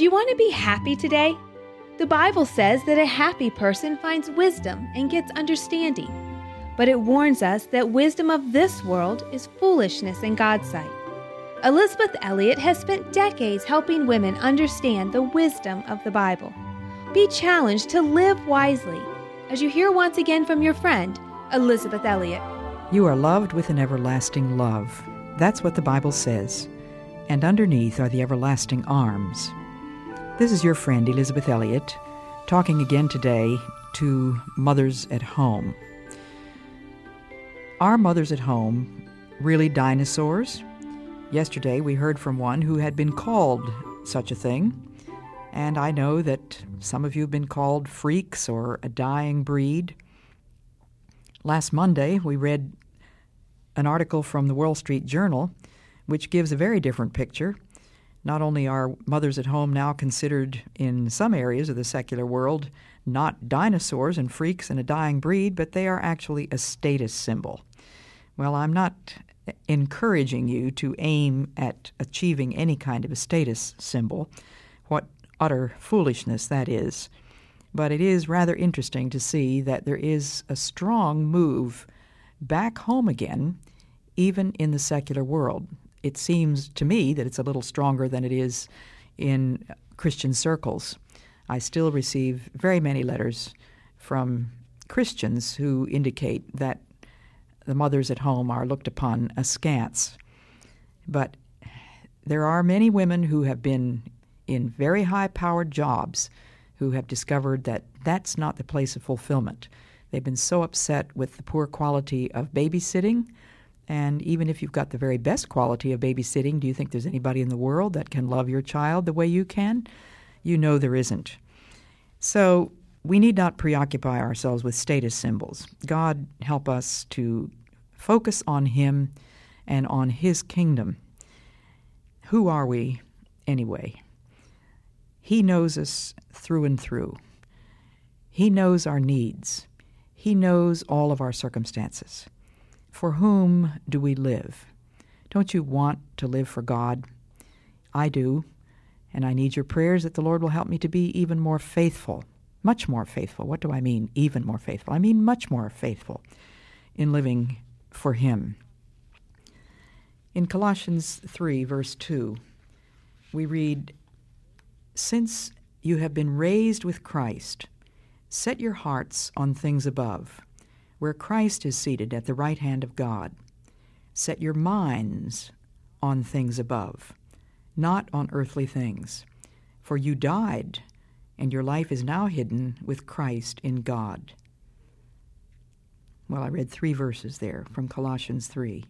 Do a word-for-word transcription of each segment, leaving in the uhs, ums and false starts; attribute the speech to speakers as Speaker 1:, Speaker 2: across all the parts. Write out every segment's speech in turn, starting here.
Speaker 1: you want to be happy today? The Bible says that a happy person finds wisdom and gets understanding. But it warns us that wisdom of this world is foolishness in God's sight. Elisabeth Elliot has spent decades helping women understand the wisdom of the Bible. Be challenged to live wisely as you hear once again from your friend, Elisabeth Elliot.
Speaker 2: You are loved with an everlasting love. That's what the Bible says. And underneath are the everlasting arms. This is your friend, Elisabeth Elliot, talking again today to mothers at home. Are mothers at home really dinosaurs? Yesterday we heard from one who had been called such a thing, and I know that some of you have been called freaks or a dying breed. Last Monday we read an article from the Wall Street Journal which gives a very different picture. Not only are mothers at home now considered in some areas of the secular world not dinosaurs and freaks and a dying breed, but they are actually a status symbol. Well, I'm not encouraging you to aim at achieving any kind of a status symbol. What utter foolishness that is. But it is rather interesting to see that there is a strong move back home again, even in the secular world. It seems to me that it's a little stronger than it is in Christian circles. I still receive very many letters from Christians who indicate that the mothers at home are looked upon askance. But there are many women who have been in very high-powered jobs who have discovered that that's not the place of fulfillment. They've been so upset with the poor quality of babysitting, and even if you've got the very best quality of babysitting, do you think there's anybody in the world that can love your child the way you can? You know there isn't. So we need not preoccupy ourselves with status symbols. God help us to focus on Him and on His kingdom. Who are we anyway? He knows us through and through. He knows our needs. He knows all of our circumstances. For whom do we live? Don't you want to live for God? I do, and I need your prayers that the Lord will help me to be even more faithful, much more faithful. What do I mean, even more faithful? I mean much more faithful in living for Him. In Colossians three, verse two, we read, "Since you have been raised with Christ, set your hearts on things above, where Christ is seated at the right hand of God. Set your minds on things above, not on earthly things. For you died, and your life is now hidden with Christ in God." Well, I read three verses there from Colossians three.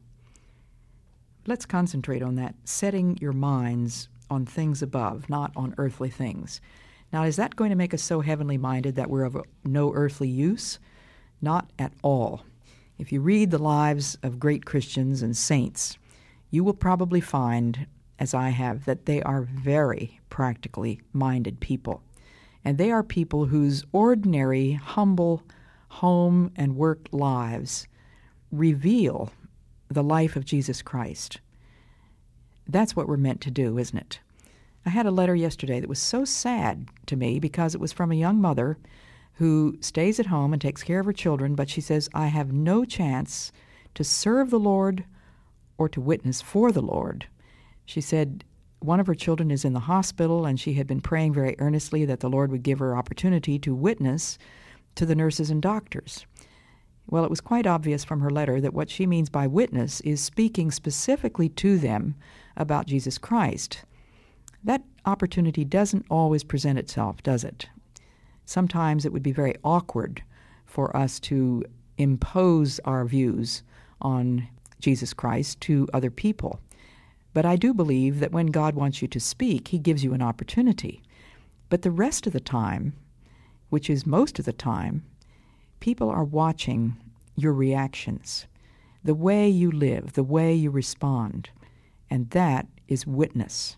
Speaker 2: Let's concentrate on that, setting your minds on things above, not on earthly things. Now, is that going to make us so heavenly minded that we're of no earthly use? Not at all. If you read the lives of great Christians and saints, you will probably find, as I have, that they are very practically minded people. And they are people whose ordinary, humble home and work lives reveal the life of Jesus Christ. That's what we're meant to do, isn't it? I had a letter yesterday that was so sad to me because it was from a young mother who stays at home and takes care of her children, but she says, I have no chance to serve the Lord or to witness for the Lord. She said one of her children is in the hospital, and she had been praying very earnestly that the Lord would give her opportunity to witness to the nurses and doctors. Well, it was quite obvious from her letter that what she means by witness is speaking specifically to them about Jesus Christ. That opportunity doesn't always present itself, does it? Sometimes it would be very awkward for us to impose our views on Jesus Christ to other people. But I do believe that when God wants you to speak, He gives you an opportunity. But the rest of the time, which is most of the time, people are watching your reactions, the way you live, the way you respond, and that is witness.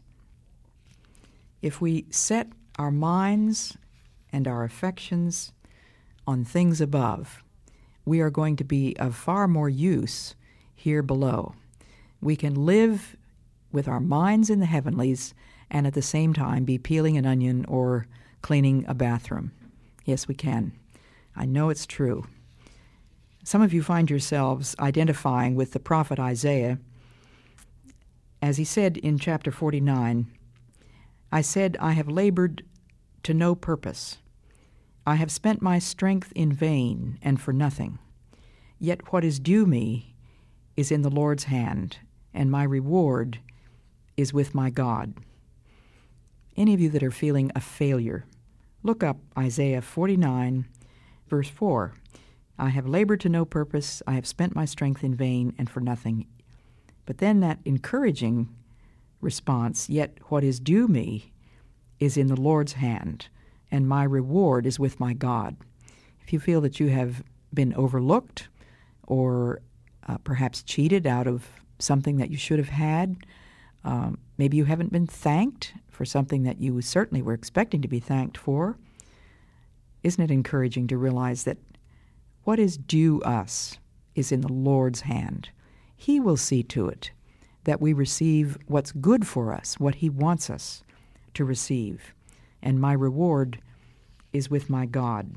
Speaker 2: If we set our minds and our affections on things above, we are going to be of far more use here below. We can live with our minds in the heavenlies and at the same time be peeling an onion or cleaning a bathroom? Yes, we can. I know it's true. Some of you find yourselves identifying with the prophet Isaiah, as he said in chapter forty-nine, I said, I have labored to no purpose. I have spent my strength in vain and for nothing. Yet what is due me is in the Lord's hand, and my reward is with my God. Any of you that are feeling a failure, look up Isaiah forty-nine, verse four. I have labored to no purpose, I have spent my strength in vain and for nothing. But then that encouraging response, yet what is due me is in the Lord's hand, and my reward is with my God. If you feel that you have been overlooked or uh, perhaps cheated out of something that you should have had, um, maybe you haven't been thanked for something that you certainly were expecting to be thanked for, isn't it encouraging to realize that what is due us is in the Lord's hand? He will see to it that we receive what's good for us, what He wants us to receive. And my reward is with my God.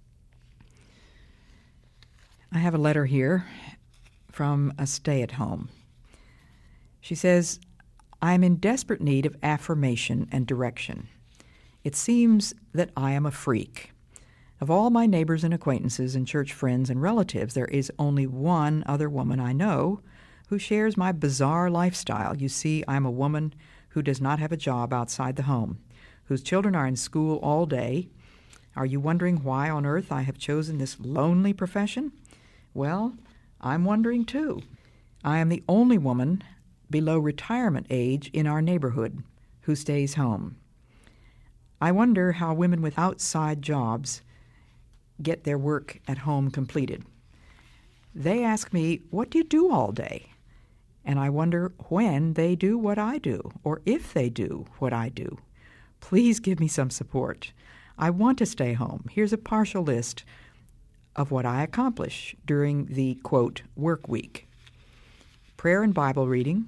Speaker 2: I have a letter here from a stay-at-home. She says, I am in desperate need of affirmation and direction. It seems that I am a freak. Of all my neighbors and acquaintances and church friends and relatives, there is only one other woman I know who shares my bizarre lifestyle. You see, I'm a woman who does not have a job outside the home, whose children are in school all day. Are you wondering why on earth I have chosen this lonely profession? Well, I'm wondering too. I am the only woman below retirement age in our neighborhood who stays home. I wonder how women with outside jobs get their work at home completed. They ask me, what do you do all day? And I wonder when they do what I do, or if they do what I do. Please give me some support. I want to stay home. Here's a partial list of what I accomplish during the, quote, work week. Prayer and Bible reading,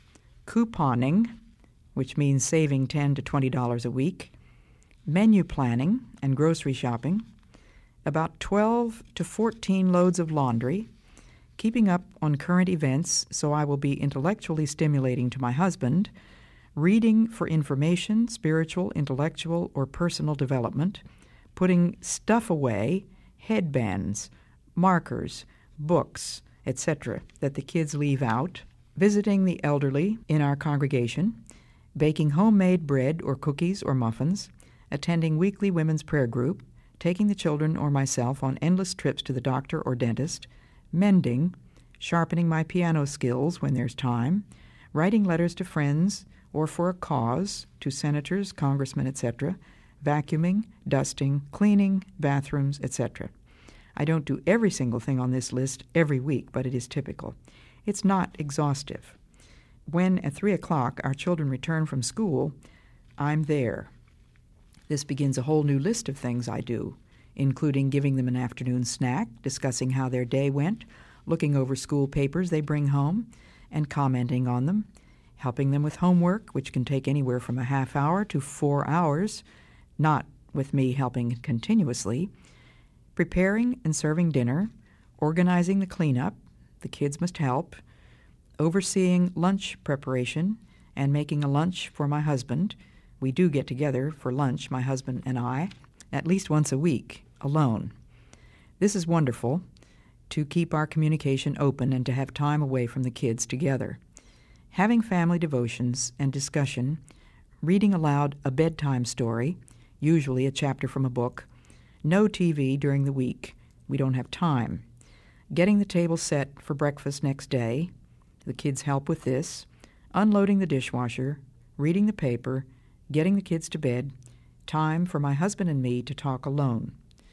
Speaker 2: couponing, which means saving ten to twenty dollars a week, menu planning and grocery shopping, about twelve to fourteen loads of laundry, keeping up on current events so I will be intellectually stimulating to my husband, reading for information, spiritual, intellectual, or personal development, putting stuff away, headbands, markers, books, et cetera, that the kids leave out, visiting the elderly in our congregation, baking homemade bread or cookies or muffins, attending weekly women's prayer group, taking the children or myself on endless trips to the doctor or dentist, mending, sharpening my piano skills when there's time, writing letters to friends or for a cause, to senators, congressmen, et cetera, vacuuming, dusting, cleaning, bathrooms, et cetera. I don't do every single thing on this list every week, but it is typical. It's not exhaustive. When, at three o'clock, our children return from school, I'm there. This begins a whole new list of things I do, including giving them an afternoon snack, discussing how their day went, looking over school papers they bring home, and commenting on them, helping them with homework, which can take anywhere from a half hour to four hours, not with me helping continuously, preparing and serving dinner, organizing the cleanup, the kids must help, overseeing lunch preparation and making a lunch for my husband. We do get together for lunch, my husband and I, at least once a week, alone. This is wonderful, to keep our communication open and to have time away from the kids together. Having family devotions and discussion, reading aloud a bedtime story, usually a chapter from a book, no T V during the week. We don't have time. Getting the table set for breakfast next day, the kids help with this, unloading the dishwasher, reading the paper, getting the kids to bed, time for my husband and me to talk alone.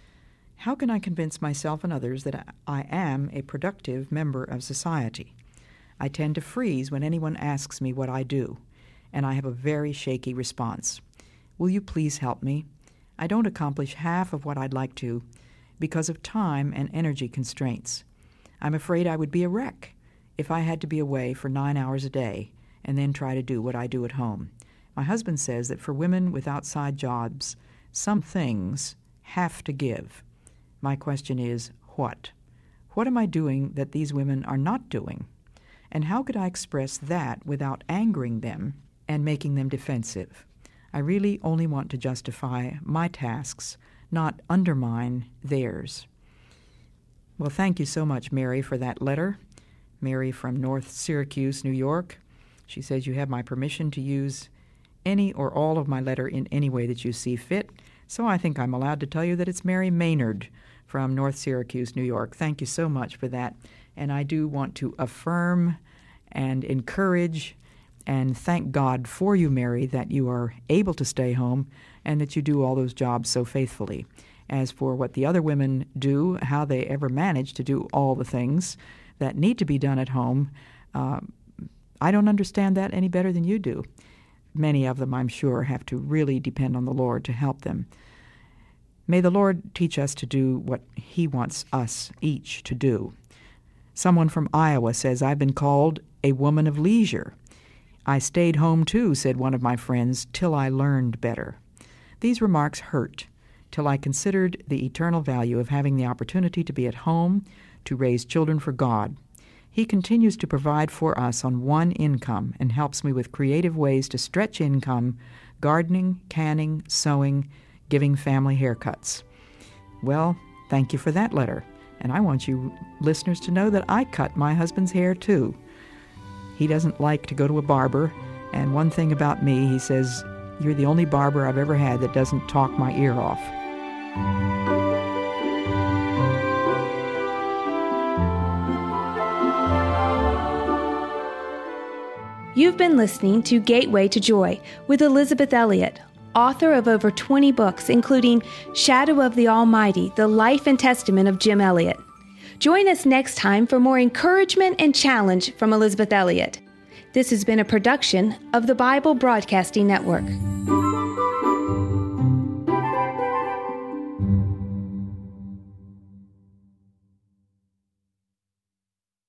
Speaker 2: How can I convince myself and others that I am a productive member of society? I tend to freeze when anyone asks me what I do, and I have a very shaky response. Will you please help me? I don't accomplish half of what I'd like to because of time and energy constraints. I'm afraid I would be a wreck if I had to be away for nine hours a day and then try to do what I do at home. My husband says that for women with outside jobs, some things have to give. My question is, what? What am I doing that these women are not doing? And how could I express that without angering them and making them defensive? I really only want to justify my tasks, not undermine theirs. Well, thank you so much, Mary, for that letter. Mary from North Syracuse, New York. She says you have my permission to use any or all of my letter in any way that you see fit. So I think I'm allowed to tell you that it's Mary Maynard from North Syracuse, New York. Thank you so much for that. And I do want to affirm and encourage and thank God for you, Mary, that you are able to stay home and that you do all those jobs so faithfully. As for what the other women do, how they ever manage to do all the things that need to be done at home, uh, I don't understand that any better than you do. Many of them, I'm sure, have to really depend on the Lord to help them. May the Lord teach us to do what He wants us each to do. Someone from Iowa says, I've been called a woman of leisure. I stayed home too, said one of my friends, till I learned better. These remarks hurt, till I considered the eternal value of having the opportunity to be at home, to raise children for God. He continues to provide for us on one income and helps me with creative ways to stretch income, gardening, canning, sewing, giving family haircuts. Well, thank you for that letter. And I want you listeners to know that I cut my husband's hair too. He doesn't like to go to a barber, and one thing about me, he says, you're the only barber I've ever had that doesn't talk my ear off.
Speaker 1: You've been listening to Gateway to Joy with Elizabeth Elliot, author of over twenty books, including Shadow of the Almighty, The Life and Testament of Jim Elliot. Join us next time for more encouragement and challenge from Elizabeth Elliot. This has been a production of the Bible Broadcasting Network.